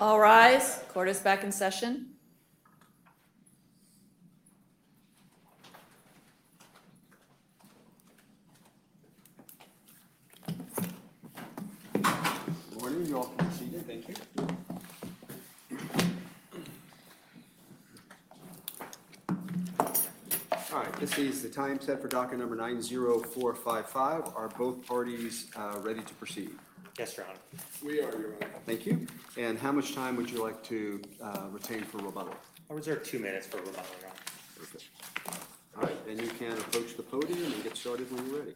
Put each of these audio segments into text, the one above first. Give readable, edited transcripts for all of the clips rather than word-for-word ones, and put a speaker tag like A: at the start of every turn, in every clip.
A: All rise. Court is back in session.
B: Good morning. You all can be seated. Thank you. All right. This is the time set for docket number 90455. Are both parties ready to proceed?
C: Yes, Your Honor.
B: We are, Your Honor. Thank you. And how much time would you like to retain for rebuttal?
C: I'll reserve 2 minutes for rebuttal, Your Honor.
B: Perfect. All right. Then you can approach the podium and get started when you're ready.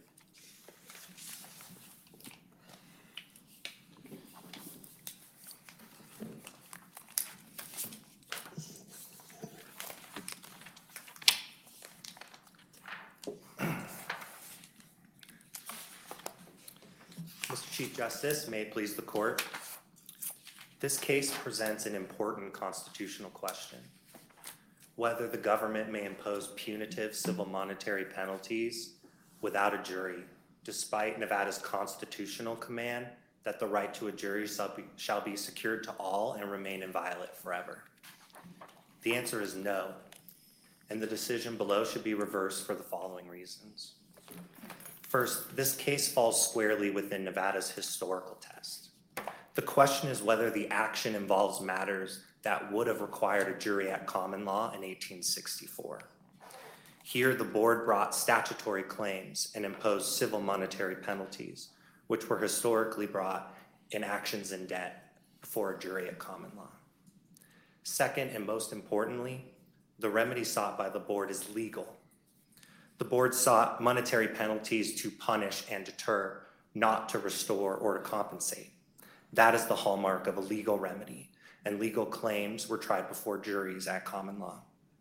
C: Mr. Chief Justice, may it please the court. This case presents an important constitutional question: whether the government may impose punitive civil monetary penalties without a jury, despite Nevada's constitutional command that the right to a jury shall be secured to all and remain inviolate forever. The answer is no, and the decision below should be reversed for the following reasons. First, this case falls squarely within Nevada's historical test. The question is whether the action involves matters that would have required a jury at common law in 1864. Here, the board brought statutory claims and imposed civil monetary penalties, which were historically brought in actions in debt before a jury at common law. Second, and most importantly, the remedy sought by the board is legal. The board sought monetary penalties to punish and deter, not to restore or to compensate. That is the hallmark of a legal remedy, and legal claims were tried before juries at common law.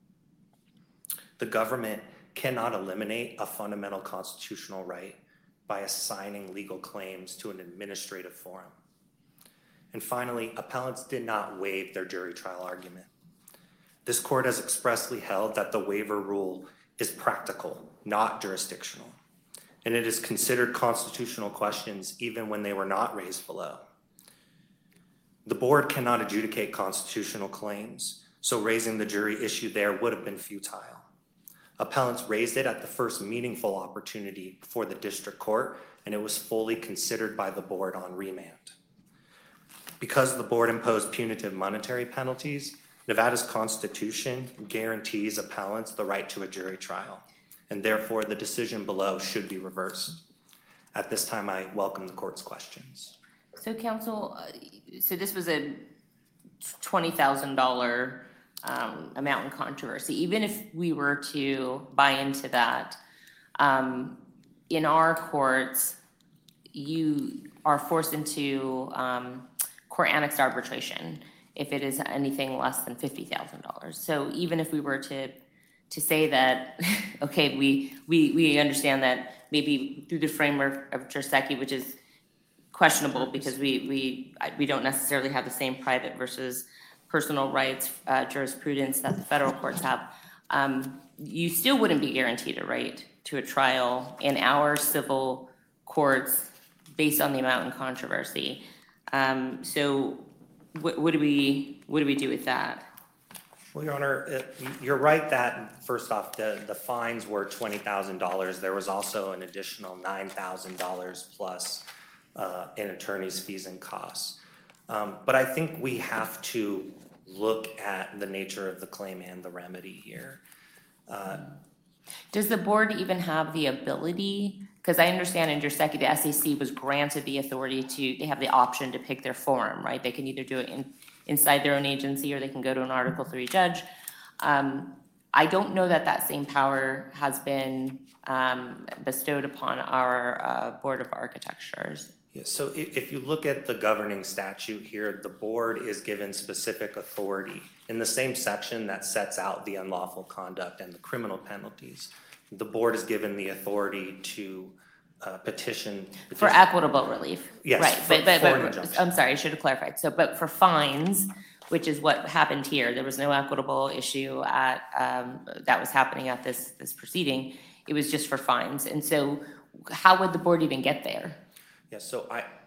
C: The government cannot eliminate a fundamental constitutional right by assigning legal claims to an administrative forum. And finally, appellants did not waive their jury trial argument. This court has expressly held that the waiver rule is practical, not jurisdictional, and it is considered constitutional questions even when they were not raised below. The board cannot adjudicate constitutional claims, so raising the jury issue there would have been futile. Appellants raised it at the first meaningful opportunity before the district court, and it was fully considered by the board on remand. Because the board imposed punitive monetary penalties, Nevada's Constitution guarantees appellants the right to a jury trial, and therefore the decision below should be reversed. At this time, I welcome the court's questions.
D: So, counsel, so this was a $20,000 amount in controversy. Even if we were to buy into that, in our courts, you are forced into court annexed arbitration if it is anything less than $50,000. So even if we were to say that, okay, we understand that maybe through the framework of Tersecki, which is questionable because we don't necessarily have the same private versus personal rights jurisprudence that the federal courts have, you still wouldn't be guaranteed a right to a trial in our civil courts based on the amount in controversy. So what do we do with that?
C: Well, Your Honor, you're right that, first off, the fines were $20,000. There was also an additional $9,000 plus in attorney's fees and costs. But I think we have to look at the nature of the claim and the remedy here.
D: Does the board even have the ability? Because I understand in Tersecki, the SEC was granted the authority they have the option to pick their forum, right? They can either do it inside their own agency or they can go to an Article III judge. I don't know that same power has been bestowed upon our Board of Architectures.
C: Yeah, so if you look at the governing statute here, the board is given specific authority in the same section that sets out the unlawful conduct and the criminal penalties. The board is given the authority to petition
D: for equitable relief.
C: Yes,
D: right. But I'm sorry, I should have clarified. So, but for fines, which is what happened here, there was no equitable issue at that was happening at this proceeding. It was just for fines. And so, how would the board even get there?
C: Yeah, so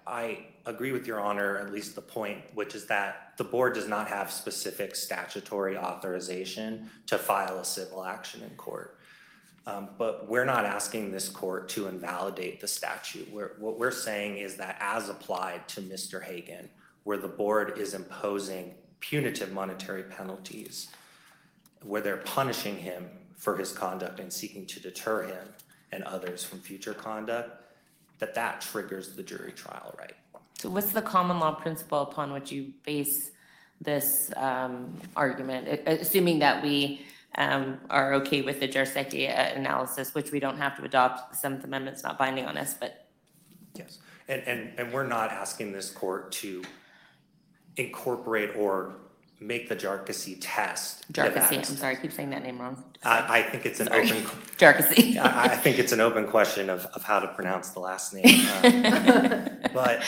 C: I agree with Your Honor, at least the point, which is that the board does not have specific statutory authorization to file a civil action in court. But we're not asking this court to invalidate the statute. What we're saying is that as applied to Mr. Hagan, where the board is imposing punitive monetary penalties, where they're punishing him for his conduct and seeking to deter him and others from future conduct, that triggers the jury trial right.
D: So what's the common law principle upon which you base this argument, assuming that we are okay with the jurisdictia analysis, which we don't have to adopt? The Seventh Amendment's not binding on us, but.
C: Yes, and we're not asking this court to incorporate or make the Jarkissi test.
D: Jarkissi, I'm sorry, I keep saying that name wrong.
C: I think it's an
D: Sorry.
C: open.
D: Jarkissi.
C: I think it's an open question of how to pronounce the last name. But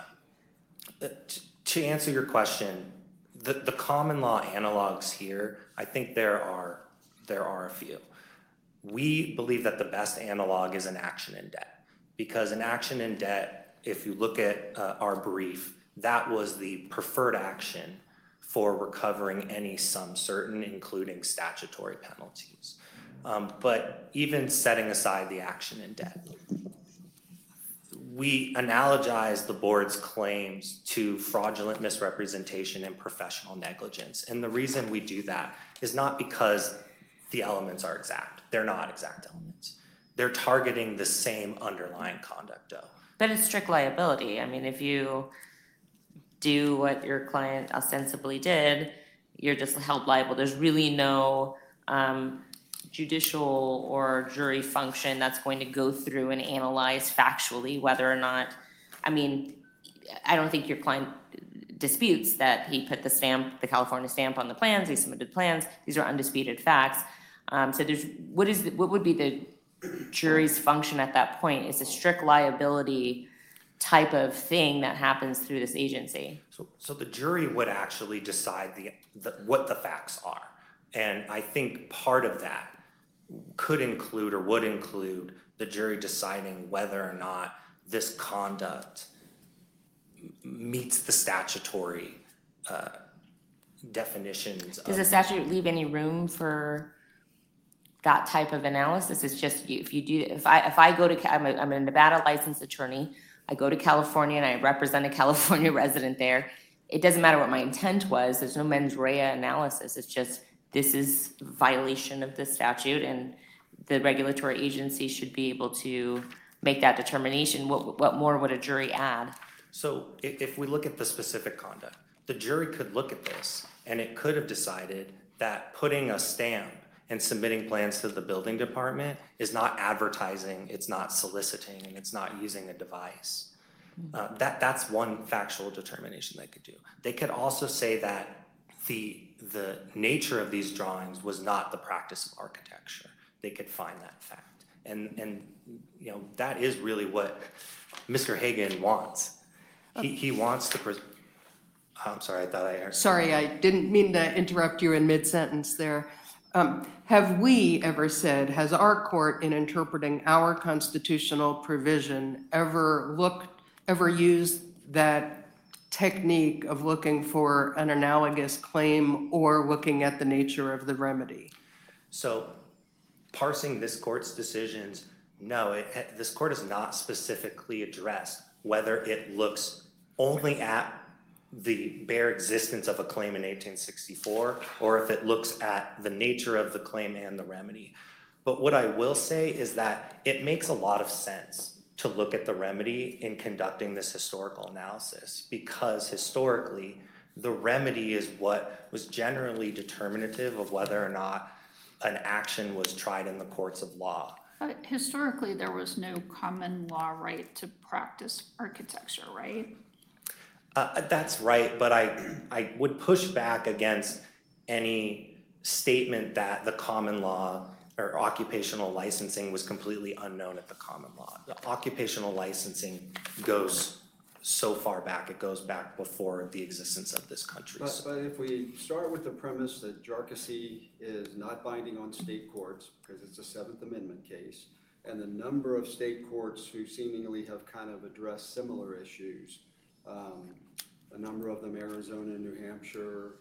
C: to answer your question, the common law analogs here, I think there are a few. We believe that the best analog is an action in debt, because an action in debt, if you look at our brief, that was the preferred action for recovering any sum certain, including statutory penalties. But even setting aside the action in debt, we analogize the board's claims to fraudulent misrepresentation and professional negligence. And the reason we do that is not because the elements are exact. They're not exact elements. They're targeting the same underlying conduct, though.
D: But it's strict liability. I mean, if you do what your client ostensibly did, you're just held liable. There's really no judicial or jury function that's going to go through and analyze factually whether or not, I mean, I don't think your client disputes that he put the California stamp on the plans, he submitted plans. These are undisputed facts. So what would be the jury's function at that point? It's a strict liability type of thing that happens through this agency.
C: So the jury would actually decide what the facts are. And I think part of that could include or would include the jury deciding whether or not this conduct meets the statutory definitions.
D: Does the statute leave any room for that type of analysis? It's just if I go to, I'm a Nevada licensed attorney, I go to California and I represent a California resident there. It doesn't matter what my intent was. There's no mens rea analysis. It's just, this is a violation of the statute, and the regulatory agency should be able to make that determination. What more would a jury add?
C: So if we look at the specific conduct, the jury could look at this and it could have decided that putting a stamp and submitting plans to the building department is not advertising, it's not soliciting, and it's not using a device. That's one factual determination they could do. They could also say that the nature of these drawings was not the practice of architecture. They could find that fact. And you know, that is really what Mr. Hagan wants. He wants to I'm sorry, I thought I heard.
E: Sorry, I didn't mean to interrupt you in mid-sentence there. Have we ever said, has our court in interpreting our constitutional provision ever used that technique of looking for an analogous claim or looking at the nature of the remedy?
C: So parsing this court's decisions, no, this court has not specifically addressed whether it looks only at the bare existence of a claim in 1864 or if it looks at the nature of the claim and the remedy. But what I will say is that it makes a lot of sense to look at the remedy in conducting this historical analysis, because historically the remedy is what was generally determinative of whether or not an action was tried in the courts of law.
F: But historically, there was no common law right to practice architecture, right?
C: That's right, but I would push back against any statement that the common law or occupational licensing was completely unknown at the common law. The occupational licensing goes so far back, it goes back before the existence of this country.
B: But if we start with the premise that Jarkissi is not binding on state courts because it's a Seventh Amendment case, and the number of state courts who seemingly have kind of addressed similar issues. A number of them, Arizona, New Hampshire,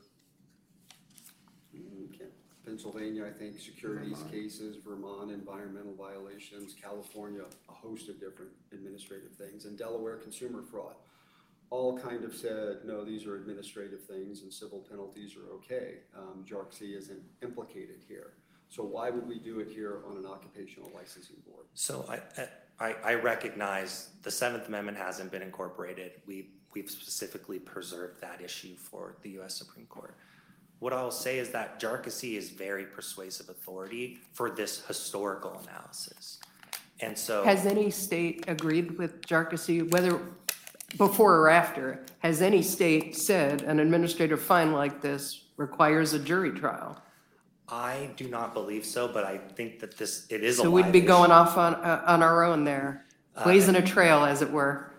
B: Pennsylvania, I think, securities cases, Vermont, environmental violations, California, a host of different administrative things, and Delaware, consumer fraud. All kind of said, no, these are administrative things and civil penalties are okay. JARC-C isn't implicated here. So why would we do it here on an occupational licensing board?
C: So I recognize the Seventh Amendment hasn't been incorporated. We've specifically preserved that issue for the U.S. Supreme Court. What I'll say is that JARC-C is very persuasive authority for this historical analysis. And so
E: Has any state agreed with JARC-C, whether before or after? Has any state said an administrative fine like this requires a jury trial?
C: I do not believe so, but I think that it is a
E: So
C: live
E: we'd be going
C: issue.
E: off on our own there, blazing a trail, as it were.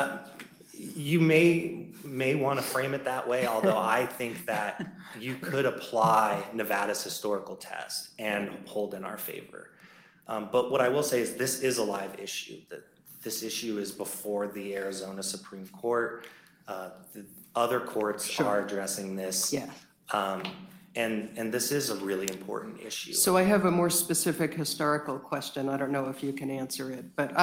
C: You may want to frame it that way, although I think that you could apply Nevada's historical test and hold in our favor. But what I will say is this is a live issue. This issue is before the Arizona Supreme Court. The other courts are addressing this.
E: Yeah.
C: And this is a really important issue.
E: So I have a more specific historical question. I don't know if you can answer it, but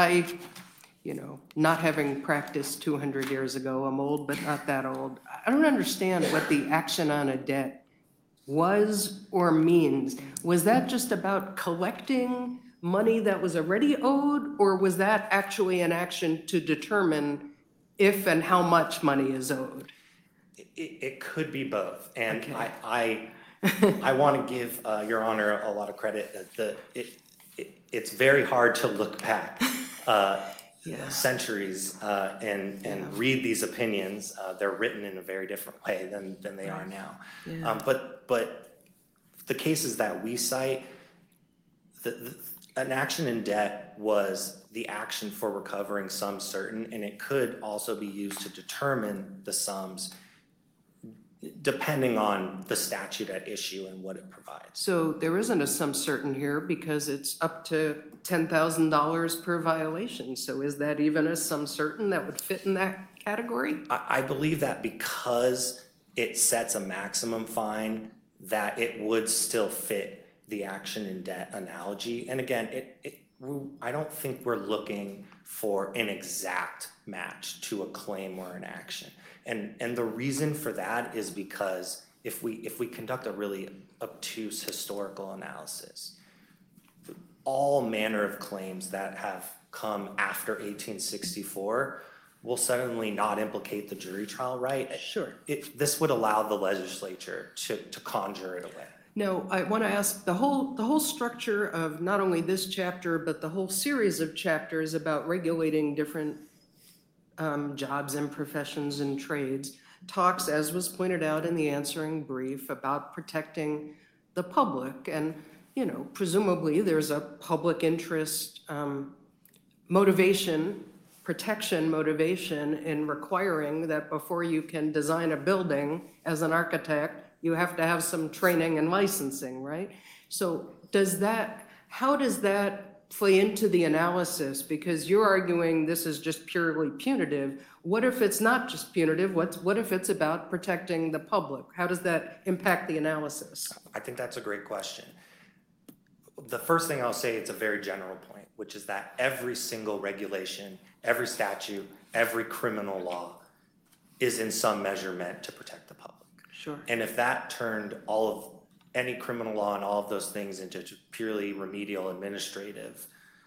E: not having practiced 200 years ago, I'm old, but not that old. I don't understand what the action on a debt was or means. Was that just about collecting money that was already owed, or was that actually an action to determine if and how much money is owed?
C: It could be both. And
E: Okay.
C: I want to give Your Honor a lot of credit. It's very hard to look back centuries and read these opinions. They're written in a very different way than they are now.
E: Yeah.
C: But the cases that we cite, an action in debt was the action for recovering some certain, and it could also be used to determine the sums depending on the statute at issue and what it provides.
E: So there isn't a some certain here because it's up to $10,000 per violation. So is that even a some certain that would fit in that category?
C: I believe that because it sets a maximum fine, that it would still fit the action in debt analogy. And again, I don't think we're looking for an exact match to a claim or an action. And the reason for that is because if we conduct a really obtuse historical analysis, all manner of claims that have come after 1864 will suddenly not implicate the jury trial right.
E: Sure.
C: This would allow the legislature to conjure it away.
E: No, I want to ask, the whole structure of not only this chapter, but the whole series of chapters about regulating different jobs and professions and trades talks, as was pointed out in the answering brief, about protecting the public. And, presumably there's a public interest protection motivation in requiring that before you can design a building as an architect, you have to have some training and licensing, right? So how does that play into the analysis? Because you're arguing this is just purely punitive. What if it's not just punitive? What if it's about protecting the public? How does that impact the analysis?
C: I think that's a great question. The first thing I'll say, it's a very general point, which is that every single regulation, every statute, every criminal law is in some measure meant to protect the public.
E: Sure.
C: And if that turned any criminal law and all of those things into purely remedial administrative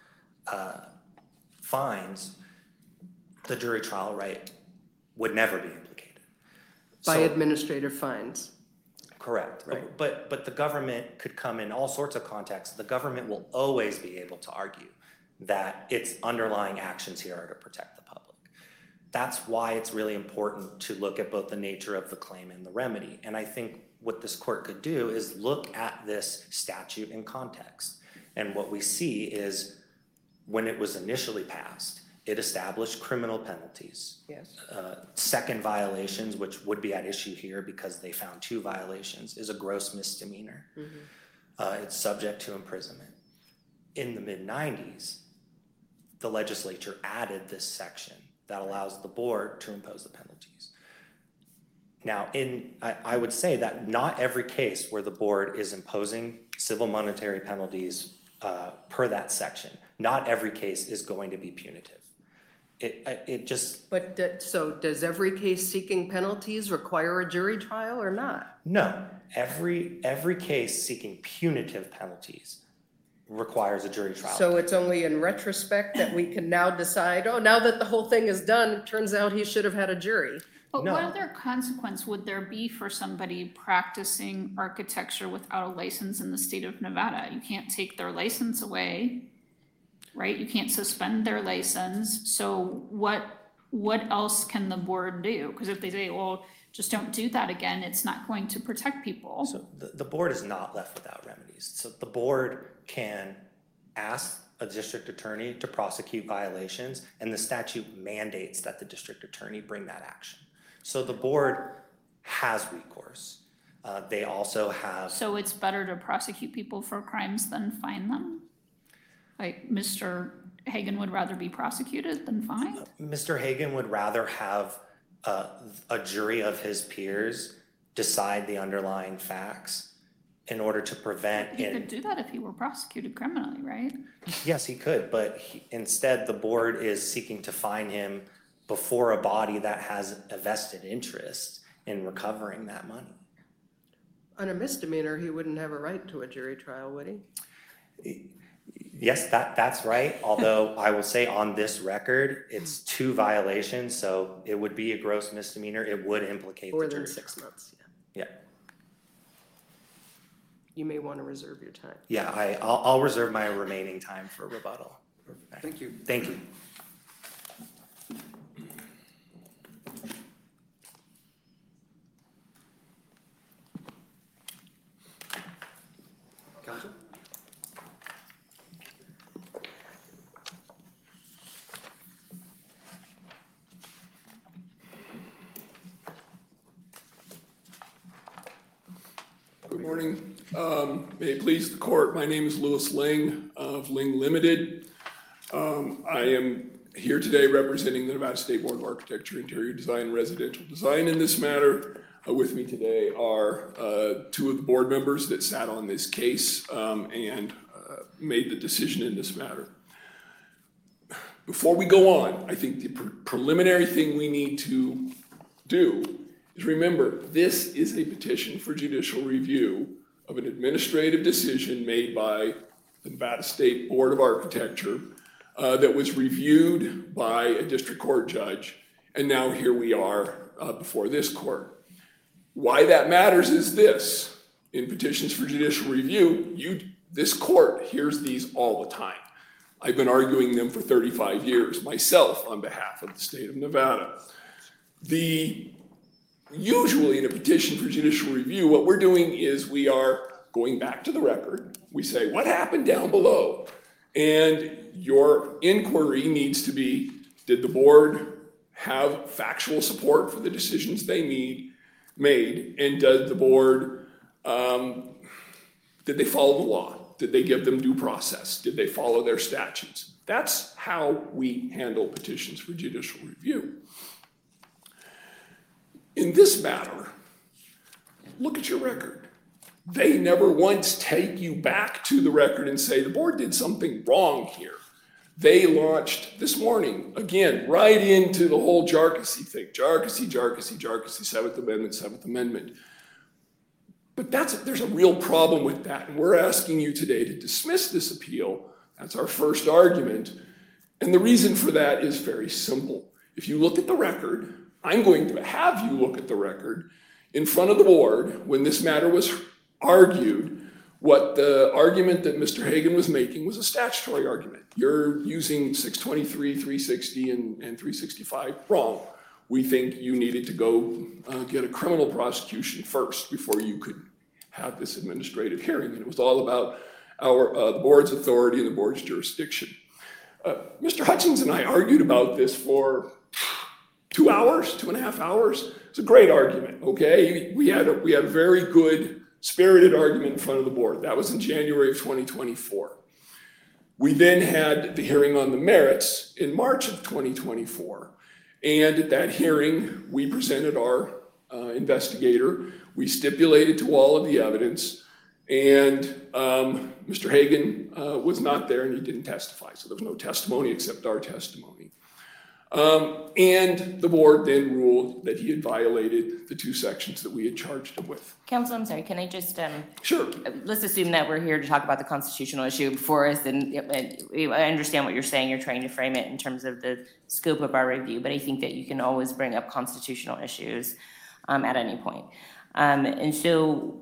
C: fines, the jury trial right would never be implicated.
E: By administrative fines.
C: Correct.
E: Right.
C: But the government could come in all sorts of contexts. The government will always be able to argue that its underlying actions here are to protect the public. That's why it's really important to look at both the nature of the claim and the remedy. And I think what this court could do is look at this statute in context. And what we see is when it was initially passed, it established criminal penalties.
E: Yes.
C: Second violations, which would be at issue here because they found 2 violations, is a gross misdemeanor. It's subject to imprisonment. In the mid-90s, the legislature added this section that allows the board to impose the penalties. Now, I would say that not every case where the board is imposing civil monetary penalties per that section, not every case is going to be punitive. It just,
E: So does every case seeking penalties require a jury trial or not?
C: no, every case seeking punitive penalties requires a jury trial.
E: So it's only in retrospect that we can now decide, oh, now that the whole thing is done, it turns out he should have had a jury.
F: But
C: No.
F: what other consequence would there be for somebody practicing architecture without a license in the state of Nevada? You can't take their license away, right? You can't suspend their license. So what else can the board do? Because if they say, well, just don't do that again, it's not going to protect people.
C: So the board is not left without remedies. So the board can ask a district attorney to prosecute violations, and the statute mandates that the district attorney bring that action. So the board has recourse. They also have.
F: So it's better to prosecute people for crimes than fine them? Like Mr. Hagan would rather be prosecuted than fined?
C: Mr. Hagan would rather have a jury of his peers decide the underlying facts in order to prevent.
F: He could do that if he were prosecuted criminally, right?
C: Yes, he could, but instead the board is seeking to fine him before a body that has a vested interest in recovering that money.
E: On a misdemeanor, he wouldn't have a right to a jury trial, would he?
C: Yes, that's right. Although I will say on this record, it's 2 violations, so it would be a gross misdemeanor. It would implicate
E: More
C: the
E: than
C: jury.
E: 6 months, yeah.
C: Yeah,
E: You may want to reserve your time.
C: yeah. I'll reserve my remaining time for rebuttal.
B: Thank you.
C: Thank you.
B: Counsel?
G: Good morning. May it please the court, my name is Louis Ling of Ling Limited. I am here today representing the Nevada State Board of Architecture, Interior Design, and Residential Design in this matter. With me today are 2 of the board members that sat on this case and made the decision in this matter. Before we go on, I think the preliminary thing we need to do is remember, this is a petition for judicial review of an administrative decision made by the Nevada State Board of Architecture that was reviewed by a district court judge, and now here we are before this court. Why that matters is this: in petitions for judicial review, this court hears these all the time. I've been arguing them for 35 years myself on behalf of the state of Nevada. Usually in a petition for judicial review, what we're doing is we are going back to the record. We say, what happened down below? And your inquiry needs to be, did the board have factual support for the decisions they made? And did the board, did they follow the law? Did they give them due process? Did they follow their statutes? That's how we handle petitions for judicial review. In this matter, look at your record. They never once take you back to the record and say, the board did something wrong here. They launched this morning, again, right into the whole jarcossy thing. Jarcossy, 7th Amendment. But there's a real problem with that. And we're asking you today to dismiss this appeal. That's our first argument. And the reason for that is very simple. If you look at the record, I'm going to have you look at the record in front of the board when this matter was argued. What the argument that Mr. Hagan was making was a statutory argument. You're using 623, 360, and 365 wrong. We think you needed to go get a criminal prosecution first before you could have this administrative hearing. And it was all about the board's authority and the board's jurisdiction. Mr. Hutchins and I argued about this for 2 hours, 2.5 hours. It's a great argument, okay? We had a very good, spirited argument in front of the board. That was in January of 2024. We then had the hearing on the merits in March of 2024. And at that hearing, we presented our investigator. We stipulated to all of the evidence. And Mr. Hagan was not there and he didn't testify. So there was no testimony except our testimony. And the board then ruled that he had violated the 2 sections that we had charged him with.
D: Counsel, I'm sorry, can I just,
G: Sure.
D: let's assume that we're here to talk about the constitutional issue before us, and I understand what you're saying, you're trying to frame it in terms of the scope of our review, but I think that you can always bring up constitutional issues at any point. And so,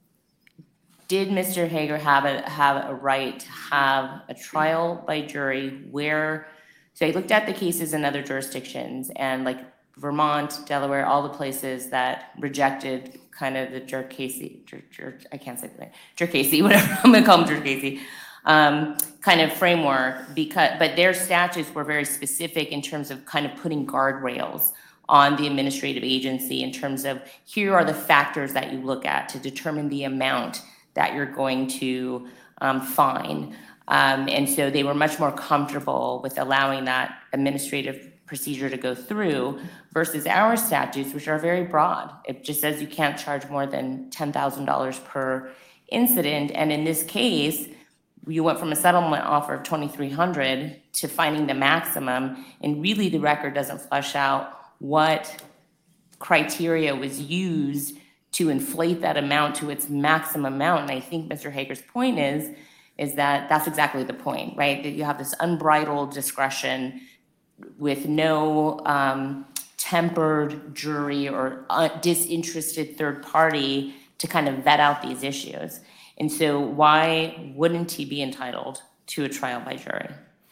D: did Mr. Hager have a right to have a trial by jury where, so I looked at the cases in other jurisdictions and like Vermont, Delaware, all the places that rejected kind of the Jercasey, whatever I'm gonna call them, Jercasey, kind of framework, but their statutes were very specific in terms of kind of putting guardrails on the administrative agency in terms of here are the factors that you look at to determine the amount that you're going to fine. And so they were much more comfortable with allowing that administrative procedure to go through versus our statutes, which are very broad. It just says you can't charge more than $10,000 per incident. And in this case, you went from a settlement offer of $2,300 to finding the maximum. And really the record doesn't flesh out what criteria was used to inflate that amount to its maximum amount. And I think Mr. Hager's point is that that's exactly the point, right? That you have this unbridled discretion with no tempered jury or disinterested third party to kind of vet out these issues. And so why wouldn't he be entitled to a trial by jury?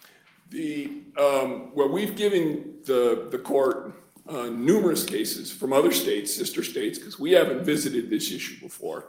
G: Well, we've given the court numerous cases from other states, sister states, because we haven't visited this issue before.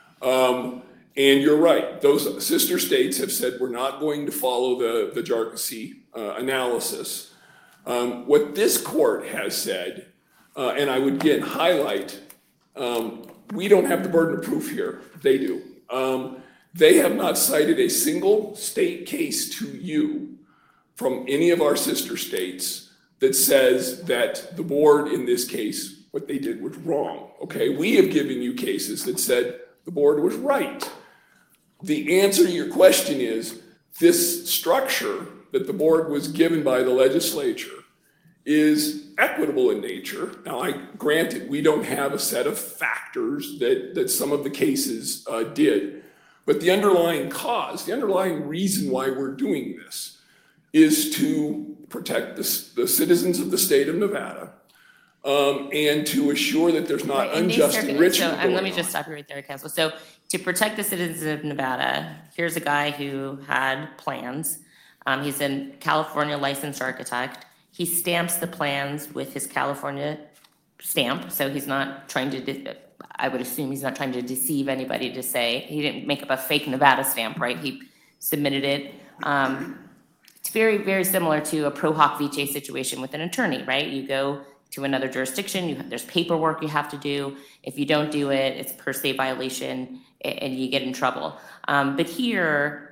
G: And you're right, those sister states have said we're not going to follow the Jercasey analysis. What this court has said, and I would again highlight, we don't have the burden of proof here, they do. They have not cited a single state case to you from any of our sister states that says that the board in this case, what they did was wrong, okay? We have given you cases that said the board was right. The answer to your question is this structure that the board was given by the legislature is equitable in nature. Now, granted, we don't have a set of factors that some of the cases did, but the underlying cause, the underlying reason why we're doing this is to protect the citizens of the state of Nevada and to assure that there's not unjust enrichment going on.
D: Let me just stop you right there, Counsel. So to protect the citizens of Nevada, here's a guy who had plans. He's a California licensed architect. He stamps the plans with his California stamp, so he's not trying to, I would assume he's not trying to deceive anybody to say, he didn't make up a fake Nevada stamp, right? He submitted it. It's very, very similar to a pro hoc vice situation with an attorney, right? You go to another jurisdiction, there's paperwork you have to do. If you don't do it, it's per se violation and you get in trouble. But here,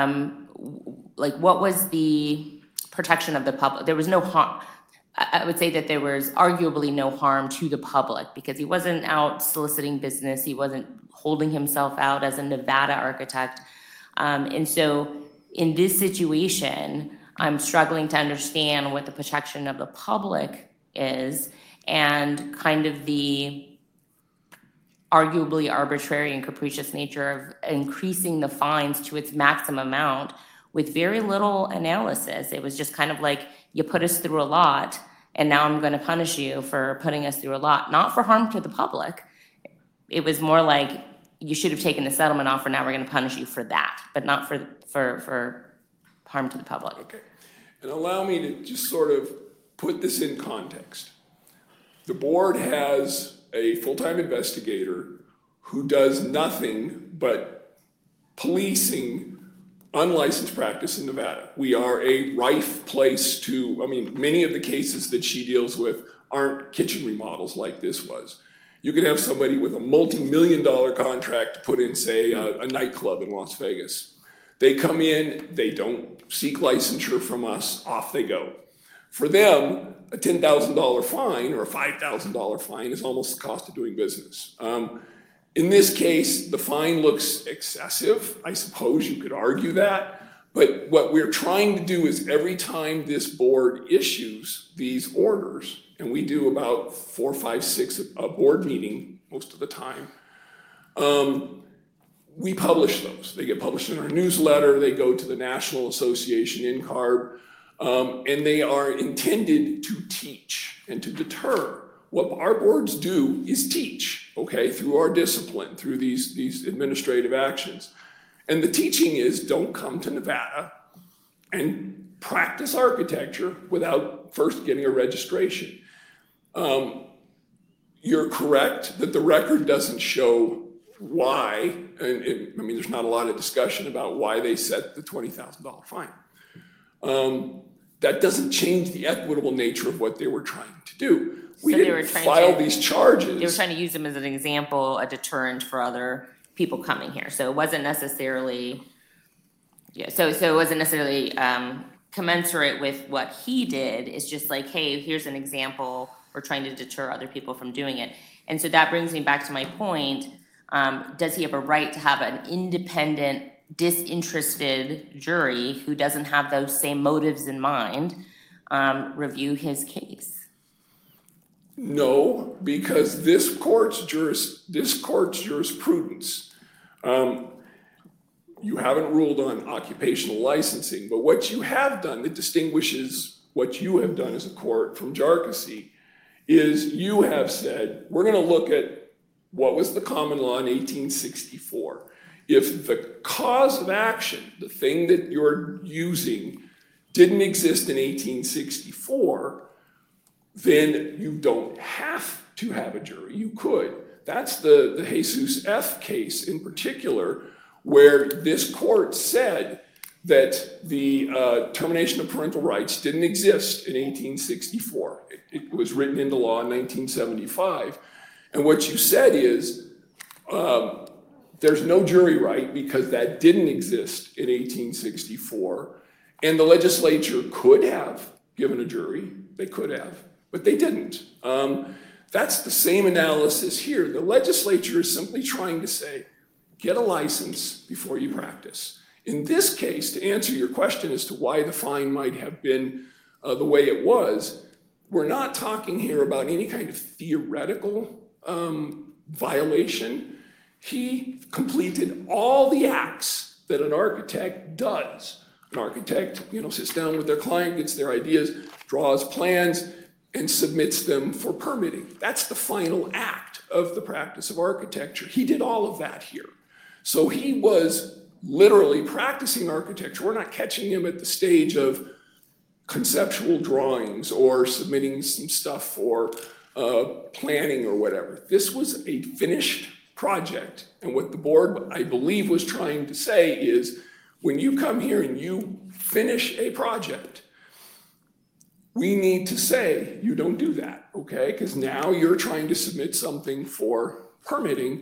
D: like what was the protection of the public? There was no harm. I would say that there was arguably no harm to the public because he wasn't out soliciting business. He wasn't holding himself out as a Nevada architect. And so in this situation, I'm struggling to understand what the protection of the public is and kind of the arguably arbitrary and capricious nature of increasing the fines to its maximum amount with very little analysis. It was just kind of like, you put us through a lot, and now I'm going to punish you for putting us through a lot, not for harm to the public. It was more like, you should have taken the settlement offer, now we're going to punish you for that, but not for harm to the public.
G: Okay, and allow me to just sort of put this in context. The board has a full-time investigator who does nothing but policing unlicensed practice in Nevada. We are a rife place to, many of the cases that she deals with aren't kitchen remodels like this was. You could have somebody with a multi-million-dollar contract to put in, say, a nightclub in Las Vegas. They come in, they don't seek licensure from us, off they go. For them, a $10,000 fine or a $5,000 fine is almost the cost of doing business. In this case, the fine looks excessive. I suppose you could argue that. But what we're trying to do is every time this board issues these orders, and we do about 4, 5, 6 a board meeting most of the time, we publish those. They get published in our newsletter. They go to the National Association NCARB, and they are intended to teach and to deter. What our boards do is teach, okay, through our discipline, through these administrative actions. And the teaching is don't come to Nevada and practice architecture without first getting a registration. You're correct that the record doesn't show why, and I mean, there's not a lot of discussion about why they set the $20,000 fine. That doesn't change the equitable nature of what they were trying to do. We didn't file these charges.
D: They were trying to use them as an example, a deterrent for other people coming here. So it wasn't necessarily, so it wasn't necessarily commensurate with what he did. It's just like, hey, here's an example. We're trying to deter other people from doing it. And so that brings me back to my point. Does he have a right to have an independent, disinterested jury who doesn't have those same motives in mind review his case?
G: No, because this court's jurisprudence, you haven't ruled on occupational licensing, but what you have done that distinguishes what you have done as a court from Jharkhasi is you have said, we're going to look at what was the common law in 1864. If the cause of action, the thing that you're using, didn't exist in 1864, then you don't have to have a jury. You could. That's the Jesus F. case in particular, where this court said that the termination of parental rights didn't exist in 1864. It was written into law in 1975. And what you said is there's no jury right because that didn't exist in 1864. And the legislature could have given a jury. They could have. But they didn't. That's the same analysis here. The legislature is simply trying to say, get a license before you practice. In this case, to answer your question as to why the fine might have been the way it was, we're not talking here about any kind of theoretical violation. He completed all the acts that an architect does. An architect, sits down with their client, gets their ideas, draws plans, and submits them for permitting. That's the final act of the practice of architecture. He did all of that here. So he was literally practicing architecture. We're not catching him at the stage of conceptual drawings or submitting some stuff for planning or whatever. This was a finished project. And what the board, I believe, was trying to say is, when you come here and you finish a project, we need to say you don't do that, okay? Because now you're trying to submit something for permitting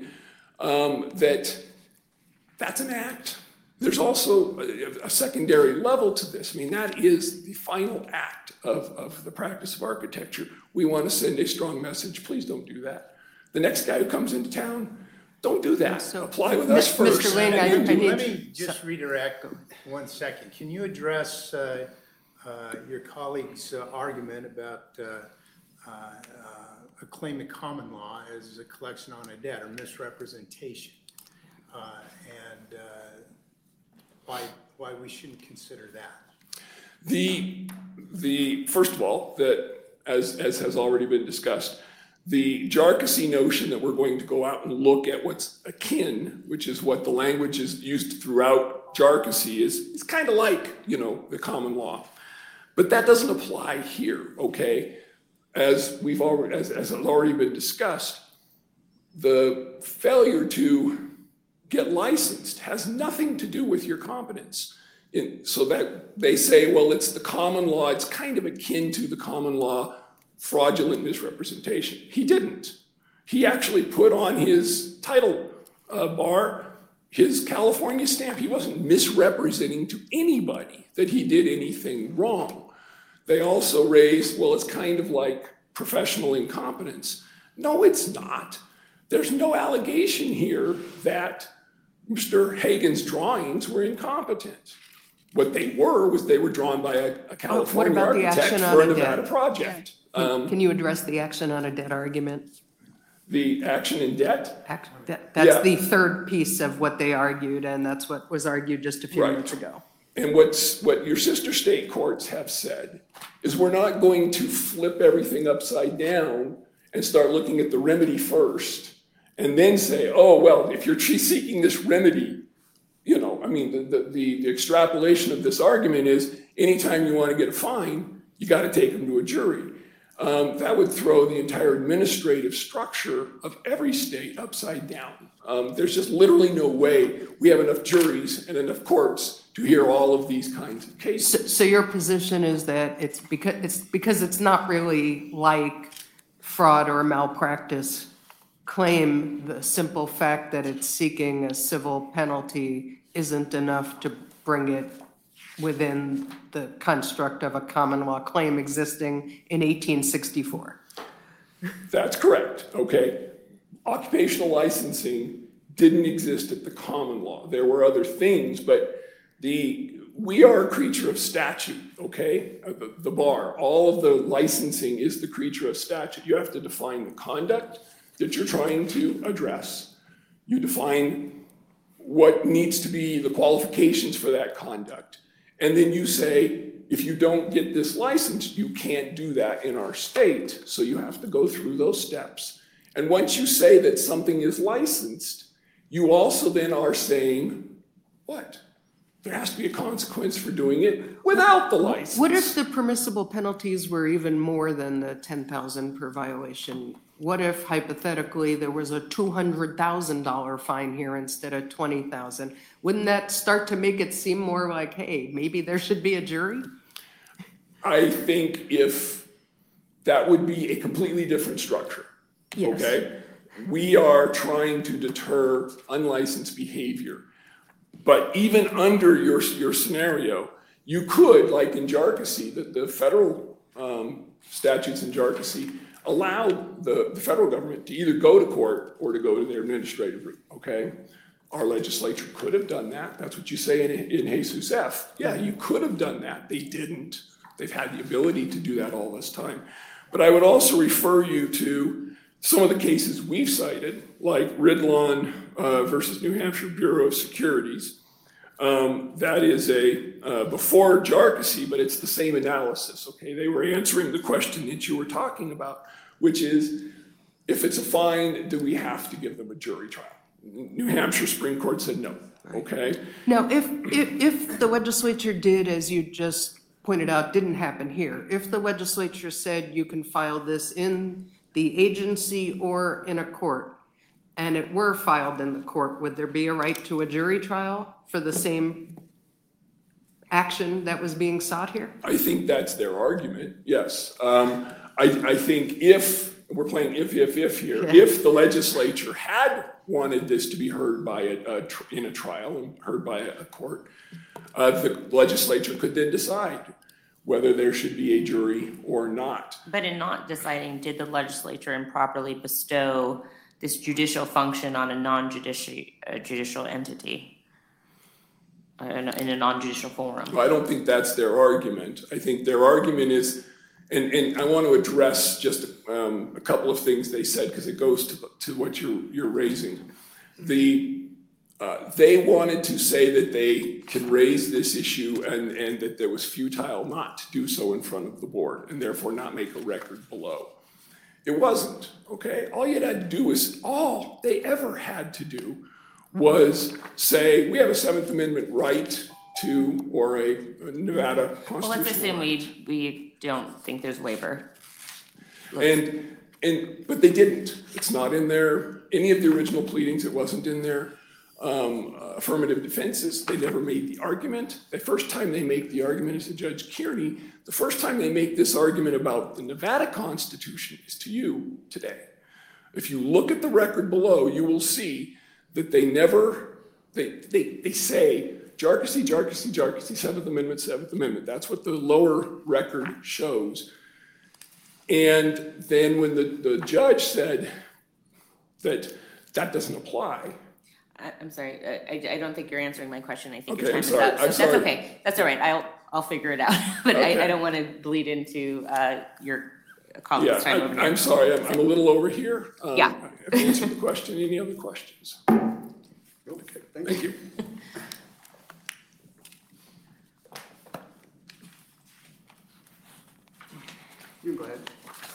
G: that's an act. There's also a secondary level to this. I mean, that is the final act of the practice of architecture. We want to send a strong message. Please don't do that. The next guy who comes into town, don't do that.
E: So,
G: apply with us first.
E: Mr. Ling, I
H: Let
E: need
H: me just redirect 1 second. Can you address your colleague's argument about a claim of common law as a collection on a debt or misrepresentation, and why we shouldn't consider that?
G: First of all, that as has already been discussed, the Jharkhasi notion that we're going to go out and look at what's akin, which is what the language is used throughout Jharkhasi, is kind of like, the common law. But that doesn't apply here, okay? As has already been discussed, the failure to get licensed has nothing to do with your competence. So that they say, well, it's the common law, it's kind of akin to the common law fraudulent misrepresentation. He didn't. He actually put on his title bar his California stamp. He wasn't misrepresenting to anybody that he did anything wrong. They also raised, well, it's kind of like professional incompetence. No, it's not. There's no allegation here that Mr. Hagan's drawings were incompetent. What they were was they were drawn by a California
E: about the
G: architect
E: action
G: for a
E: on a
G: Nevada
E: debt?
G: project.
E: Can you address the action on a debt argument?
G: The action in debt,
E: That's
G: Yeah.
E: the third piece of what they argued, and that's what was argued just a few
G: Right.
E: minutes ago.
G: and what your sister state courts have said is we're not going to flip everything upside down and start looking at the remedy first and then say, oh, well, if you're seeking this remedy, you know, I mean, the extrapolation of this argument is anytime you want to get a fine, you got to take them to a jury. That would throw the entire administrative structure of every state upside down. There's just literally no way we have enough juries and enough courts to hear all of these kinds of cases.
E: So your position is that it's because it's not really like fraud or malpractice claim, the simple fact that it's seeking a civil penalty isn't enough to bring it within the construct of a common law claim existing in 1864.
G: That's correct, okay? Occupational licensing didn't exist at the common law. There were other things, but we are a creature of statute, okay? The bar, all of the licensing is the creature of statute. You have to define the conduct that you're trying to address. You define what needs to be the qualifications for that conduct. And then you say, if you don't get this license, you can't do that in our state. So you have to go through those steps. And once you say that something is licensed, you also then are saying, what? There has to be a consequence for doing it without the license.
E: What if the permissible penalties were even more than the $10,000 per violation? What if hypothetically there was a $200,000 fine here instead of $20,000? Wouldn't that start to make it seem more like, hey, maybe there should be a jury?
G: I think if that would be a completely different structure.
E: Yes.
G: Okay? We are trying to deter unlicensed behavior. But even under your scenario, you could, like in Jharkhasi, the federal statutes in Jharkhasi allowed the federal government to either go to court or to go to their administrative route, okay? Our legislature could have done that. That's what you say in Jesus F. Yeah, you could have done that. They didn't. They've had the ability to do that all this time. But I would also refer you to some of the cases we've cited, like Ridlon versus New Hampshire Bureau of Securities. That is before Jharkhasi, but it's the same analysis, okay? They were answering the question that you were talking about, which is, if it's a fine, do we have to give them a jury trial? New Hampshire Supreme Court said no, okay?
E: Now, if the legislature did, as you just pointed out, didn't happen here, if the legislature said you can file this in the agency or in a court, and it were filed in the court, would there be a right to a jury trial for the same action that was being sought here?
G: I think that's their argument, yes. I think if, we're playing if here, if the legislature had wanted this to be heard by in a trial and heard by a court, the legislature could then decide whether there should be a jury or not.
D: But in not deciding, did the legislature improperly bestow this judicial function on a non-judicial entity in a non-judicial forum?
G: I don't think that's their argument. I think their argument is, and I want to address just a couple of things they said because it goes to what you're raising. They wanted to say that they could raise this issue and that there was futile not to do so in front of the board and therefore not make a record below. It wasn't, okay? All you had to do was, all they ever had to do was say, we have a Seventh Amendment right to, or a Nevada constitutional
D: Well, let's assume
G: right.
D: we don't think there's waiver.
G: But they didn't. It's not in any of the original pleadings. It wasn't in their affirmative defenses. They never made the argument. The first time they make the argument is to Judge Kearney. The first time they make this argument about the Nevada Constitution is to you today. If you look at the record below, you will see that they never They say Jharkhasi, Jharkhasi, Jharkhasi, Seventh Amendment, Seventh Amendment. That's what the lower record shows. And then when the judge said that that doesn't apply.
D: I'm sorry, I don't think you're answering my question. I think
G: Okay,
D: your time
G: I'm
D: is
G: sorry,
D: up.
G: I'm
D: So
G: sorry.
D: that's okay. That's all right. I'll figure it out. But
G: Okay.
D: I don't want to bleed into your colleague's time over
G: Yeah,
D: here.
G: I'm sorry, I'm a little over here.
D: Yeah.
G: I've answered the question. Any other questions?
B: Okay,
G: Thank you.
B: You can go ahead.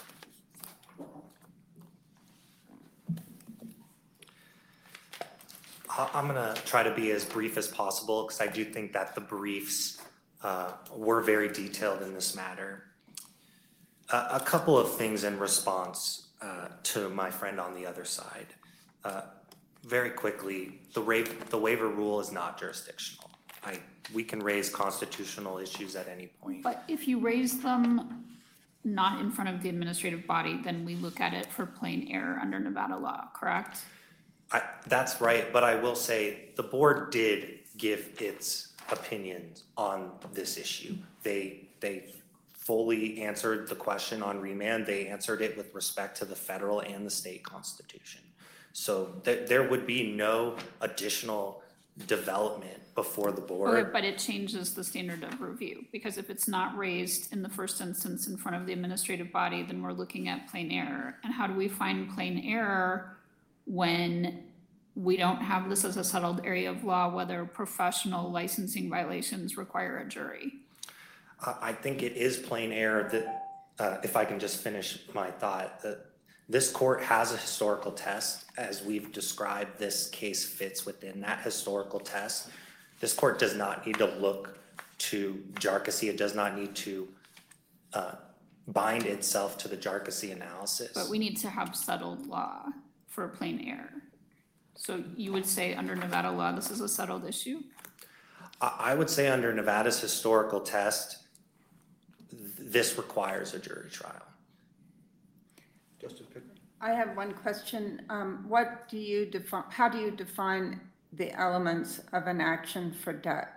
C: I'm gonna try to be as brief as possible because I do think that the briefs were very detailed in this matter. A couple of things in response to my friend on the other side. Very quickly, the waiver rule is not jurisdictional. We can raise constitutional issues at any point.
F: But if you raise them not in front of the administrative body, then we look at it for plain error under Nevada law, correct?
C: That's right, but I will say the board did give its opinions on this issue. They fully answered the question on remand. They answered it with respect to the federal and the state constitution. So there would be no additional development before the board.
F: Okay, but it changes the standard of review, because if it's not raised in the first instance in front of the administrative body, then we're looking at plain error. And how do we find plain error when we don't have this as a settled area of law, whether professional licensing violations require a jury?
C: I think it is plain error that, if I can just finish my thought, that this court has a historical test. As we've described, this case fits within that historical test. This court does not need to look to Jharkhasi. It does not need to bind itself to the Jharkhasi analysis.
F: But we need to have settled law for plain error. So you would say under Nevada law, this is a settled issue?
C: I would say under Nevada's historical test, this requires a jury trial.
B: Justice Pickering?
I: I have one question. What do you define, how do you define the elements of an action for debt?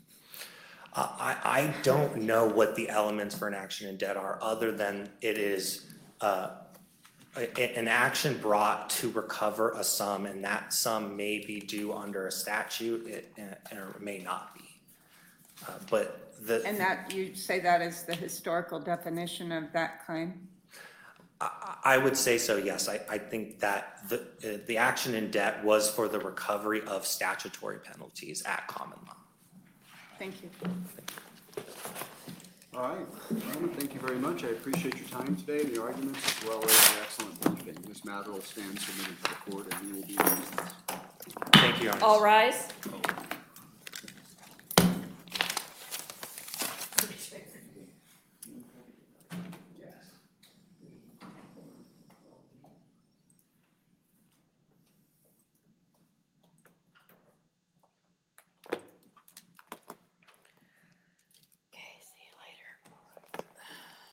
C: I don't know what the elements for an action in debt are, other than it is an action brought to recover a sum, and that sum may be due under a statute, or it may not be.
I: And that, you say that is the historical definition of that claim?
C: I would say so, yes. I think that the action in debt was for the recovery of statutory penalties at common law.
I: Thank you.
B: All right, gentlemen, thank you very much. I appreciate your time today and your arguments, as well as your excellent briefing. This matter will stand submitted to the court, and we will be in business.
C: Thank you, Your Honor.
A: All rise.